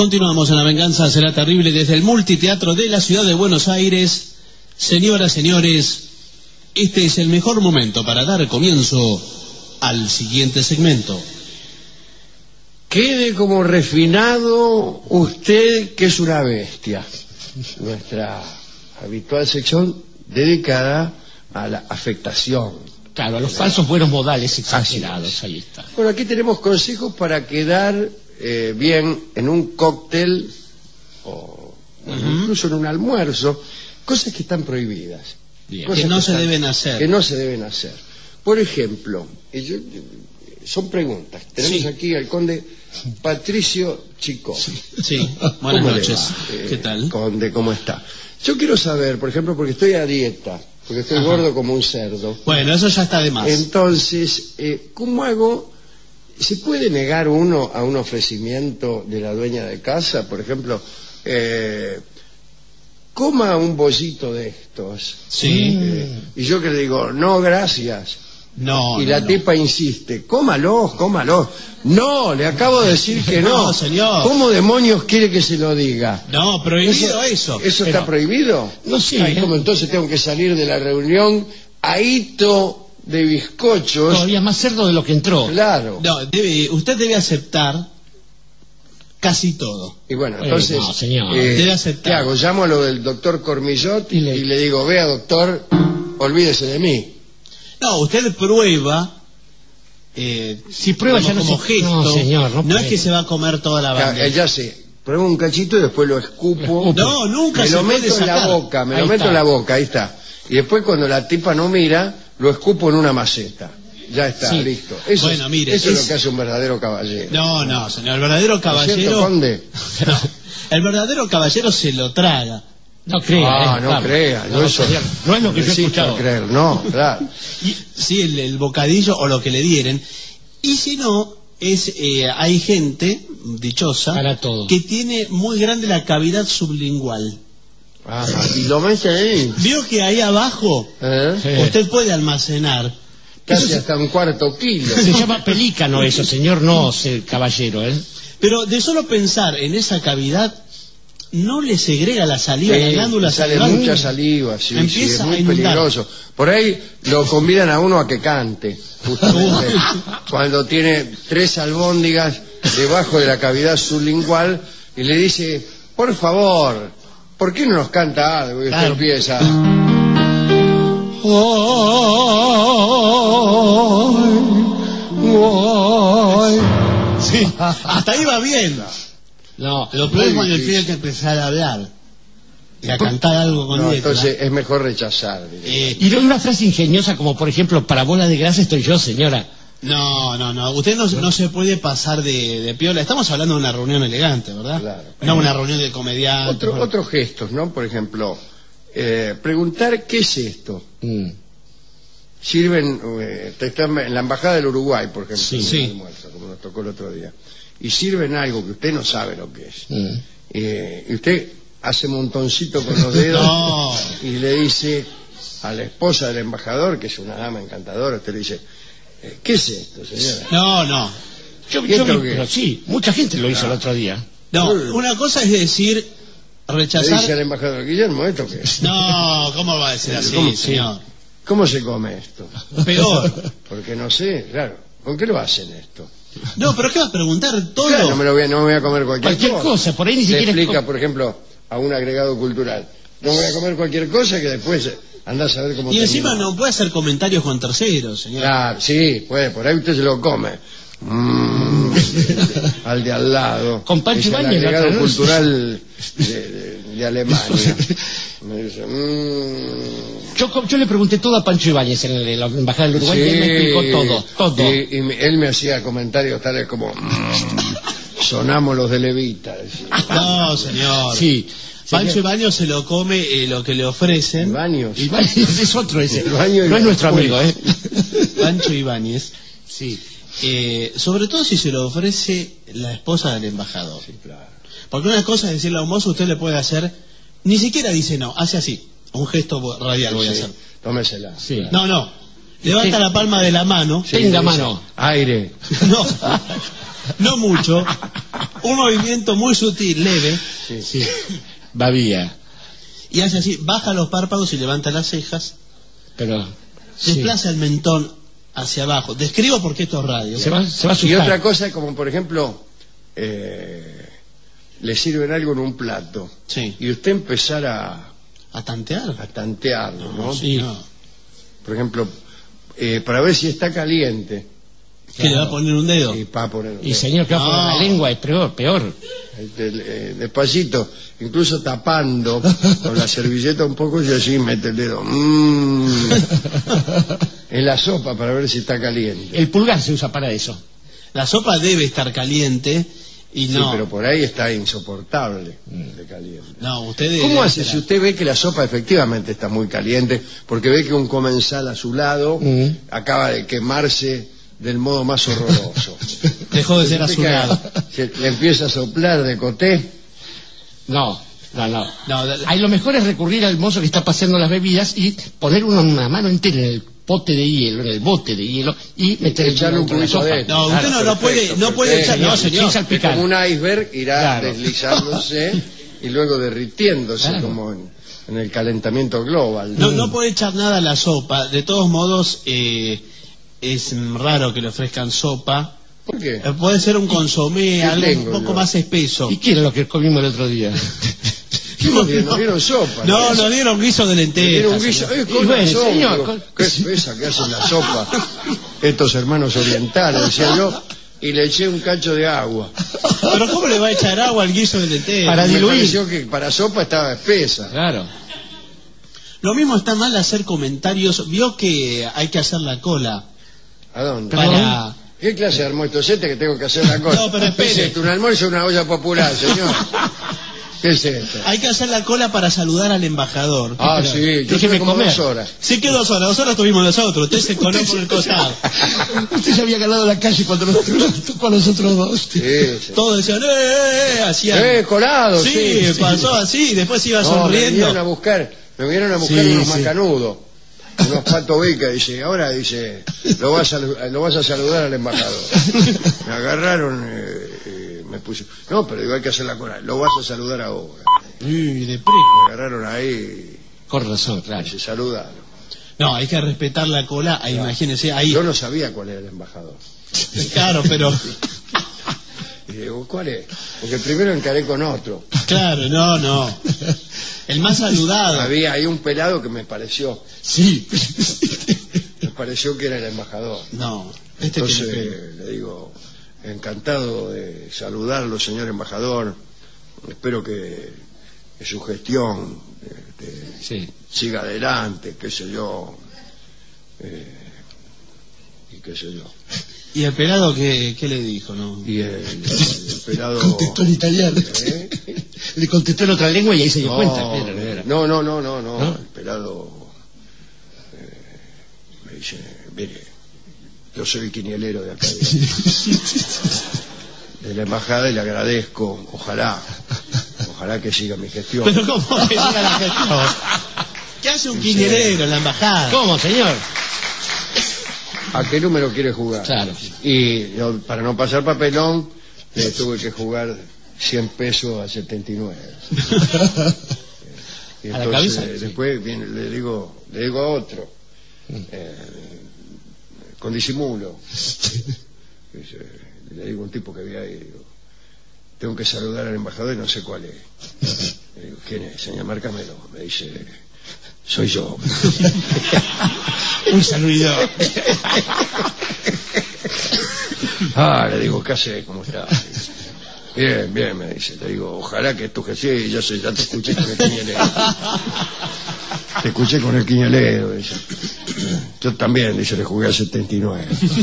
Continuamos en La Venganza Será Terrible desde el Multiteatro de la Ciudad de Buenos Aires. Señoras, señores, este es el mejor momento para dar comienzo al siguiente segmento. Quede como refinado usted que es una bestia. Nuestra habitual sección dedicada a la afectación. Claro, a los falsos buenos modales exagerados. Ahí está. Bueno, aquí tenemos consejos para quedar bien en un cóctel o incluso en un almuerzo. Cosas que están prohibidas. Que no se deben hacer. Que no se deben hacer. Por ejemplo, son preguntas. Tenemos aquí al conde Patricio Chicó. Sí, buenas noches. ¿Qué tal? Conde, ¿cómo está? Yo quiero saber, por ejemplo, porque estoy a dieta, porque estoy gordo como un cerdo. Bueno, eso ya está de más. Entonces, ¿cómo hago? ¿Se puede negar uno a un ofrecimiento de la dueña de casa? Por ejemplo, coma un bollito de estos. Sí. Y yo que le digo, no, gracias. No. Y la tipa insiste, cómalos. No, le acabo de decir que no. No, señor. ¿Cómo demonios quiere que se lo diga? No, prohibido eso. ¿Eso está prohibido? No sé. Ay, ¿cómo entonces tengo que salir de la reunión ahito de bizcochos? Todavía más cerdo de lo que entró. Claro. No, usted debe aceptar casi todo. Y bueno, entonces, no, señor. Debe aceptar. ¿qué hago? Llamo a lo del doctor Cormillot y le digo, vea doctor, olvídese de mí. No, usted prueba. Si prueba ya no como se... gesto. No, señor, no es que se va a comer toda la bandeja. Ya sé, pruebo un cachito y después lo escupo. No, nunca me se lo puede meto en la sacar. boca, me Ahí lo meto está. en la boca, ahí está. Y después cuando la tipa no mira, lo escupo en una maceta. Ya está, Sí. listo. Eso, Bueno, mire, eso es lo que hace un verdadero caballero. No, señor, el verdadero ¿No es caballero. cierto, conde? No, el verdadero caballero se lo traga. No crea. No claro. crea. No, eso, señor, no es lo que yo he resisto escuchado. a creer, no, claro. Sí, el bocadillo o lo que le dieren. Y si no, hay gente dichosa Para todo. que tiene muy grande la cavidad sublingual. Y lo mete ahí. ¿Vio que ahí abajo Sí. usted puede almacenar? Casi hasta un cuarto kilo. Se llama pelícano eso, señor, no caballero, ¿eh? Pero de solo pensar en esa cavidad, no le segrega la saliva, la glándula sale salival. mucha saliva, sí, Empieza es a muy inundar. peligroso. Por ahí lo convidan a uno a que cante, justamente, cuando tiene 3 albóndigas debajo de la cavidad sublingual y le dice, por favor, ¿por qué no nos canta algo? Y usted Claro. empieza. Sí, hasta ahí va bien. No, Lo peor es cuando tiene que empezar a hablar y a cantar algo con No, letra. entonces es mejor rechazar. diría. y no una frase ingeniosa como, por ejemplo, para bola de grasa estoy yo, señora. No. Usted no se puede pasar de piola. Estamos hablando de una reunión elegante, ¿verdad? Claro. No una reunión de comediantes. Otros gestos, ¿no? Por ejemplo, preguntar qué es esto. Sirven, están en la embajada del Uruguay, por ejemplo, Sí. en Sí. un almuerzo, como nos tocó el otro día, y sirven algo que usted no sabe lo que es. Y usted hace montoncito con los dedos No. y le dice a la esposa del embajador, que es una dama encantadora, usted le dice, ¿qué es esto, señora? No. Yo ¿Y esto qué pero es? sí, mucha gente lo hizo el otro día. No, una cosa es decir, Le dice al rechazar. embajador, Guillermo, ¿esto qué es? No, ¿cómo va a decir así, ¿Cómo? señor? ¿Cómo se come esto? Peor. Porque no sé, claro, ¿con qué lo hacen esto? No, pero ¿qué va a preguntar todo? Claro, no me voy a comer cualquier cosa, por ahí ni Se siquiera... explica, por ejemplo, a un agregado cultural. No voy a comer cualquier cosa que después andás a ver cómo Y encima termina. no puede hacer comentarios con terceros, señor. Claro, sí, puede, por ahí usted se lo come. Al de al lado. Con Pancho Es el Ibáñez, la agregado otra vez. cultural de Alemania. Me dice, Yo le pregunté todo a Pancho Ibáñez en la embajada del Uruguay y él me explicó todo. Y él me hacía comentarios tales como, sonamos los de Levita. Decía. No, señor. Sí. Pancho Ibáñez se lo come lo que le ofrecen. Baños. Ibáñez es otro ese. El baño y No es la nuestro escuela. amigo, ¿eh? Pancho Ibáñez. Sí. Sobre todo si se lo ofrece la esposa del embajador. Sí, claro. Porque una cosa es decirle a un mozo, usted le puede hacer, ni siquiera dice no, hace así, un gesto radial voy a hacer. Tómesela. Sí. No, levanta la palma de la mano. Sí, Tenga dice, mano. Aire. No, no mucho, un movimiento muy sutil, leve, Sí. Babía. y hace así, baja los párpados y levanta las cejas, Pero... sí. desplaza el mentón hacia abajo. Describo porque esto es radio. Se va a Y asustar. otra cosa, como por ejemplo, le sirven algo en un plato. Sí. Y usted empezar a tantear. tantearlo, ¿no? Sí. No. Por ejemplo, para ver si está caliente. ¿Que le va a poner un dedo? Y para poner un Y dedo. señor, que va a poner No. la lengua, es peor. Despacito, incluso tapando con la servilleta un poco y así mete el dedo. En la sopa para ver si está caliente. El pulgar se usa para eso. La sopa debe estar caliente y Sí, no. pero por ahí está insoportable de caliente. No, usted ¿Cómo hace si usted ve que la sopa efectivamente está muy caliente? Porque ve que un comensal a su lado acaba de quemarse del modo más horroroso. dejó de ser Usted azulado? le empieza a soplar de coté. No. No, Ahí lo mejor es recurrir al mozo que está paseando las bebidas y poner una mano entera en el pote de hielo, en el bote de hielo, y meter el Echarle hielo un dentro de la poquito sopa. adentro. No, usted Claro, no puede, perfecto, no puede echar, perfecto. no señor. Sin salpicar. Como un iceberg irá Claro. deslizándose y luego derritiéndose Claro. como en el calentamiento global. No puede echar nada a la sopa. De todos modos, es raro que le ofrezcan sopa. ¿Por qué? Puede ser un consomé, ¿Qué algo un tengo poco yo? más espeso. ¿Y qué era lo que comimos el otro día? Nos dieron sopa. No, nos dieron guiso de lentejas. Dieron un guiso. señor. Con bueno, razón, señor, digo, con- qué espesa que hacen la sopa estos hermanos orientales, decía yo, y le eché un cacho de agua. Pero ¿cómo le va a echar agua al guiso de lentejas? Para Me diluir. pareció que para sopa estaba espesa. Claro. Lo mismo está mal hacer comentarios. Vio que hay que hacer la cola ¿A dónde? para... ¿Qué clase de almuerzo es este que tengo que hacer la cosa? No, pero espere. ¿Qué es esto? ¿Un almuerzo o una olla popular, señor? ¿Qué es esto? Hay que hacer la cola para saludar al embajador. Ah, sí, yo déjeme tuve como comer. 2 horas. Sí que 2 horas tuvimos nosotros. Usted se coló por el costado. Usted se había ganado la calle cuando nos tocó a nosotros dos. Sí, sí. Todos decían, hacían... Colado, Sí, pasó así, después iba No, me sonriendo. vinieron a buscar Sí, unos sí. macanudos, unos pato bica, dice, ahora dice, lo vas a saludar al embajador. Me agarraron, me puse, no, pero digo, hay que hacer la cola, lo vas a saludar ahora. Uy, de Me preco. agarraron ahí Con razón, claro. y se saludaron. No, hay que respetar la cola. Ahí, imagínese, ahí. Yo no sabía cuál era el embajador. Claro, pero... Y digo, ¿cuál es? Porque primero encaré con otro. Claro, no. El más saludado. Había ahí un pelado que me pareció Sí. que era el embajador. No, este tiene pelo. Entonces le digo, encantado de saludarlo, señor embajador. Espero que su gestión Sí. siga adelante, qué sé yo. Y qué sé yo. ¿Y el pelado qué le dijo, no? Y el pelado... Contestó en italiano. ¿Eh? Le contestó en otra lengua y ahí se dio cuenta. No, ¿No? el pelado me dice, mire, yo soy el quinielero de acá de la embajada y le agradezco, ojalá que siga mi gestión. Pero ¿cómo que siga la gestión? ¿Qué hace un quinielero en la embajada? ¿Cómo, señor? ¿A qué número quiere jugar? Claro. Y yo, para no pasar papelón, le tuve que jugar 100 pesos a 79. Y ¿A la entonces, cabeza? Sí. después viene, le digo a otro, con disimulo. Le digo a un tipo que había ahí, digo, tengo que saludar al embajador y no sé cuál es. Le digo, ¿quién es? Señor, márcamelo. Me dice, soy yo. Un saludidor. Le digo, ¿qué haces? ¿Cómo estás? Bien, me dice. Le digo, ojalá que tu jefe, sí, ya te escuché con el quiñelero. Te escuché con el quiñelero, dice. Yo también, dice, le jugué a 79.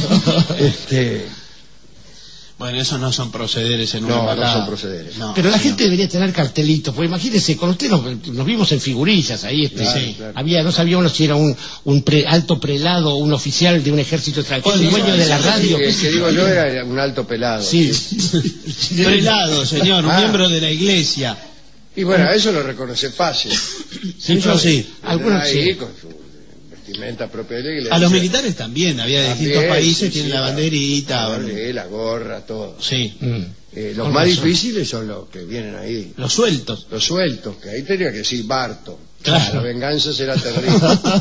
Bueno, esos no son procederes en una No, no embajada. son procederes. No, Pero la señor. gente debería tener cartelitos, porque imagínense, con usted nos vimos en figurillas ahí, Claro, sí. claro. No sabíamos si era un alto prelado, un oficial de un ejército extranjero, un dueño de la radio. El que digo yo era un alto pelado. Sí. Prelado, señor, un Ah. miembro de la iglesia. Y bueno, eso lo reconoce fácil. Sí, yo sí. Algunos ahí sí. con su vestimenta propia de la iglesia. A los militares también, había de distintos También, países, sí, tienen sí, la banderita. la gorra, todo. Sí, Los Con más razón. difíciles son los que vienen ahí. los sueltos. Los sueltos, que ahí tendría que decir Barto. Claro. La venganza será terrible.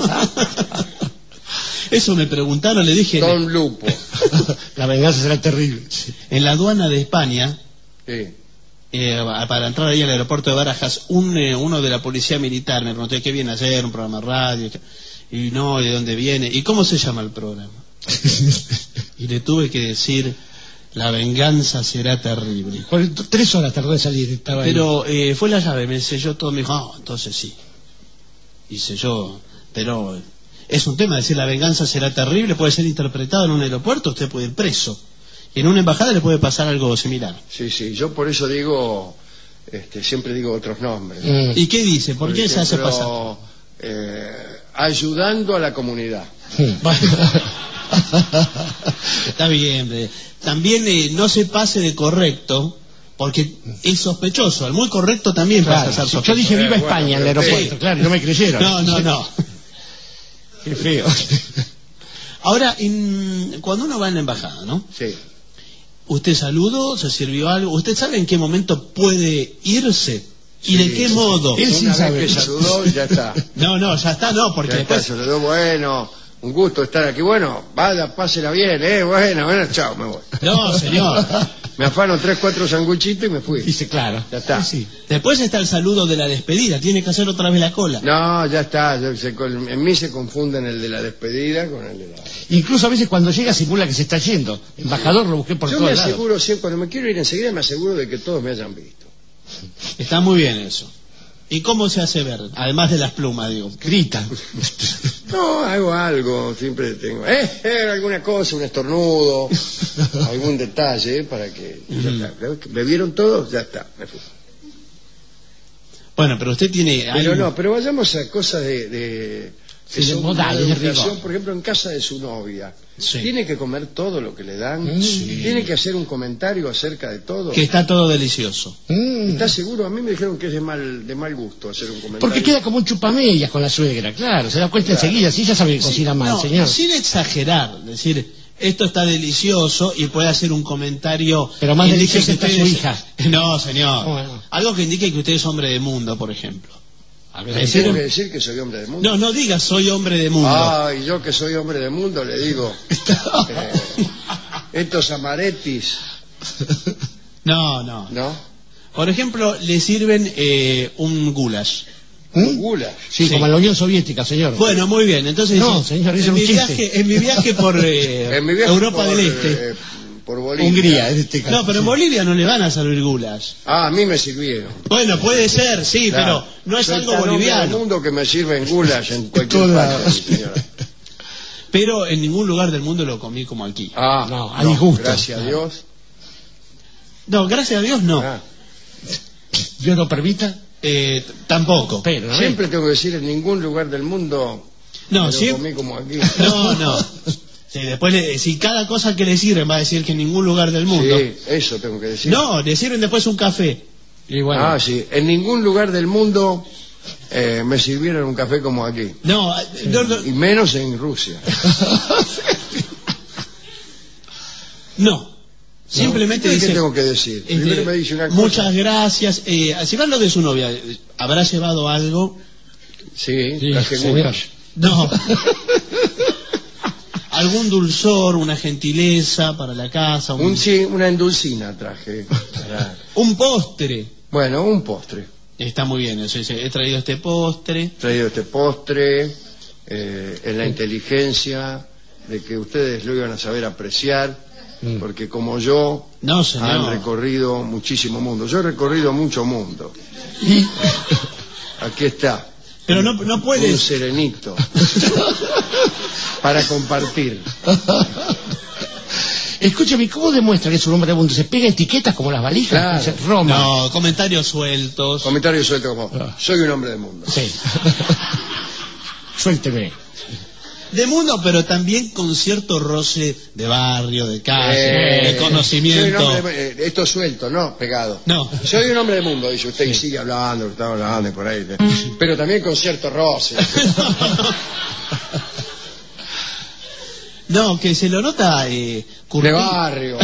Eso me preguntaron, le dije, Don Lupo. La venganza será terrible. Sí. en la aduana de España, Sí. para entrar ahí al aeropuerto de Barajas, uno de la policía militar me preguntó qué viene a hacer, un programa de radio, y no, ¿de dónde viene? ¿Y cómo se llama el programa? Y le tuve que decir, la venganza será terrible. 3 horas tardó en salir. Estaba ahí. Pero fue la llave, me selló todo, me dijo, entonces sí. Y selló, pero es un tema, decir la venganza será terrible, puede ser interpretado en un aeropuerto, usted puede ir preso. Y en una embajada le puede pasar algo similar. Sí, sí, yo por eso digo, siempre digo otros nombres. ¿Y qué dice? ¿Por qué se hace pasar? Ayudando a la comunidad. Está bien. También no se pase de correcto, porque es sospechoso. El muy correcto también Claro, pasa a ser si sospechoso. yo dije viva Bueno, España en el pero aeropuerto, sí. claro, y no me creyeron. No. Qué feo. Ahora, cuando uno va en la embajada, ¿no? Sí. ¿Usted saludó? ¿Se sirvió algo? ¿Usted sabe en qué momento puede irse? ¿Y Sí, de qué modo? Él sí Una sabe. vez que saludó, ya está. No, ya está, no, porque Ya está, después... saludó, bueno, un gusto estar aquí. Bueno, vaya, pásela bien, bueno, chao, me voy. No, señor. Me afano 3, 4 sanguchitos y me fui. Dice, claro. Ya está. Sí. Después está el saludo de la despedida, tiene que hacer otra vez la cola. No, ya está. En mí se confunden el de la despedida con el de la... Incluso a veces cuando llega simula que se está yendo. Embajador lo busqué por Yo todos me lados. aseguro, siempre, cuando me quiero ir enseguida, me aseguro de que todos me hayan visto. Está muy bien eso. ¿Y cómo se hace ver? Además de las plumas, digo. Gritan. No, hago algo, siempre tengo... alguna cosa, un estornudo, algún detalle, para que... Ya está. ¿Me vieron todos? Ya está, me fui. Bueno, pero usted tiene... Pero vayamos a cosas que Sí, de son modales, una de rigor. educación. Por ejemplo, en casa de su novia, Sí. ¿tiene que comer todo lo que le dan? Sí. ¿Tiene que hacer un comentario acerca de todo? Que está todo delicioo. ¿Está seguro? A mí me dijeron que es de mal gusto hacer un comentario. Porque queda como un chupamedias con la suegra, claro. Se da cuenta enseguida. Sí, ya sabe que cocina mal, No, señor. sin exagerar, decir, esto está delicioso y puede hacer un comentario... Pero más que indique deliciosa que está su usted hija. No, señor. Bueno. Algo que indique que usted es hombre de mundo, por ejemplo. ¿Tengo que decir que soy hombre del mundo? No diga soy hombre de mundo. Y yo que soy hombre del mundo le digo, estos amaretis, No. ¿no? Por ejemplo, le sirven un goulash. Gula. Sí, Sí. como en la Unión Soviética, señor. Bueno, muy bien. Entonces, No, señor, ese era un chiste. en mi viaje por En mi viaje Europa por, del Este. por Bolivia. Hungría, en este caso. No, pero en Bolivia no le van a servir goulash. A mí me sirvieron. Bueno, puede ser, sí, Claro. pero no es Soy algo tan hombre del boliviano. mundo que me sirven gulas en cualquier Toda- parte, señora. Pero en ningún lugar del mundo lo comí como aquí. No, a disgusto. Gracias a Dios. No, gracias a Dios no. Ah, Dios lo permita, Tampoco. pero ¿no? siempre tengo que decir en ningún lugar del mundo No, me sí. lo comí como aquí. No. Sí, después, si cada cosa que le sirven va a decir que en ningún lugar del mundo. Sí, eso tengo que decir. No, le sirven después un café. Y bueno, Sí, en ningún lugar del mundo me sirvieron un café como aquí. No. Y menos en Rusia. No. Simplemente ¿Qué dice... tengo que decir? Primero me dice una cosa. Muchas gracias. Si va lo de su novia, ¿habrá llevado algo? Sí, Sí, traje señor. muchas. No. ¿Algún dulzor, una gentileza para la casa? Una endulcina traje. Un postre. Bueno, un postre. Está muy bien eso. Dice, he traído este postre. He traído este postre en la inteligencia de que ustedes lo iban a saber apreciar, porque como yo No, señor. han recorrido muchísimo mundo. Yo he recorrido mucho mundo. y Aquí está. Pero no puede... Un serenito para compartir. escúcheme, ¿cómo demuestra que es un hombre de mundo? ¿Se pega etiquetas como las valijas? Claro. Dice, Roma. No, comentarios sueltos. Comentario suelto como, soy un hombre del mundo. Sí. Suélteme. De mundo, pero también con cierto roce de barrio, de calle, de Soy un conocimiento. hombre esto suelto, no pegado. No. Soy un hombre del mundo, dice usted, y sigue hablando, está hablando y por ahí. Pero también con cierto roce. No, que se lo nota De barrio.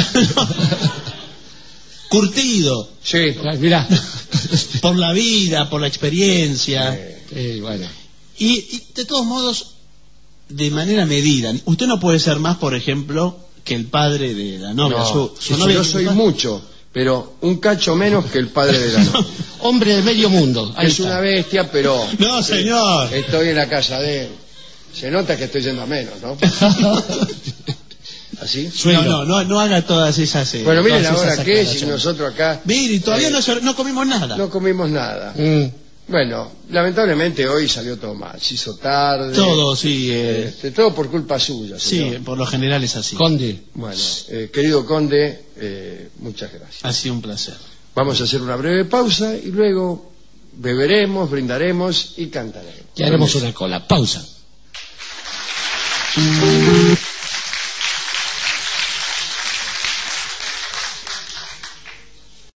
curtido Sí. Mirá. por la vida, por la experiencia. Bueno. Y de todos modos, de manera medida. Usted no puede ser más, por ejemplo, que el padre de la novia. No, Su novia, yo soy mucho, pero un cacho menos que el padre de la novia. Hombre de medio mundo. Ahí Es está. una bestia, pero... No, señor. Estoy en la casa de él. Se nota que estoy yendo a menos, ¿no? ¿Así? No haga todas esas... Bueno, miren todas ahora esas qué, si aclaraciones. nosotros acá... Mire, todavía no comimos nada. No comimos nada. Bueno, lamentablemente hoy salió todo mal. Se hizo tarde. Todo, sí. Todo por culpa suya, Sí, señor. por lo general es así. Conde. Bueno, querido conde, muchas gracias. Ha sido un placer. Vamos a hacer una breve pausa y luego beberemos, brindaremos y cantaremos. Ya haremos una cola. Pausa.